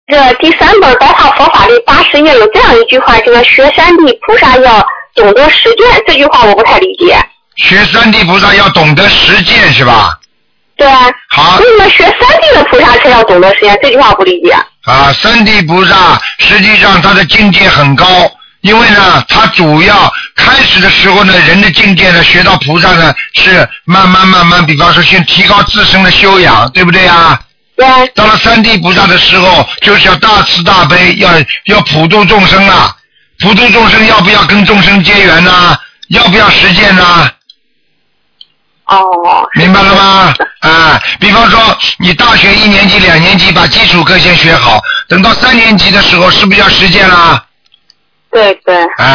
这第三本《白话佛法》里80页有这样一句话，这个学三地菩萨要懂得实践，这句话我不太理解。 学三地菩萨要懂得实践是吧？ 对。 好。 为什么学三地的菩萨才要懂得实践？这句话我不理解。 啊，三地菩萨实际上他的境界很高，因为呢，他主要开始的时候呢，人的境界呢，学到菩萨呢是慢慢，比方说先提高自身的修养，对不对啊？ 对。 到了三地菩萨的时候，就是要大慈大悲，要普度众生了。普度众生要不要跟众生结缘呢？要不要实践呢？ 哦。 明白了吗？啊，比方说你大学1年级、2年级把基础课先学好，等到3年级的时候，是不是要实践啦？ 对。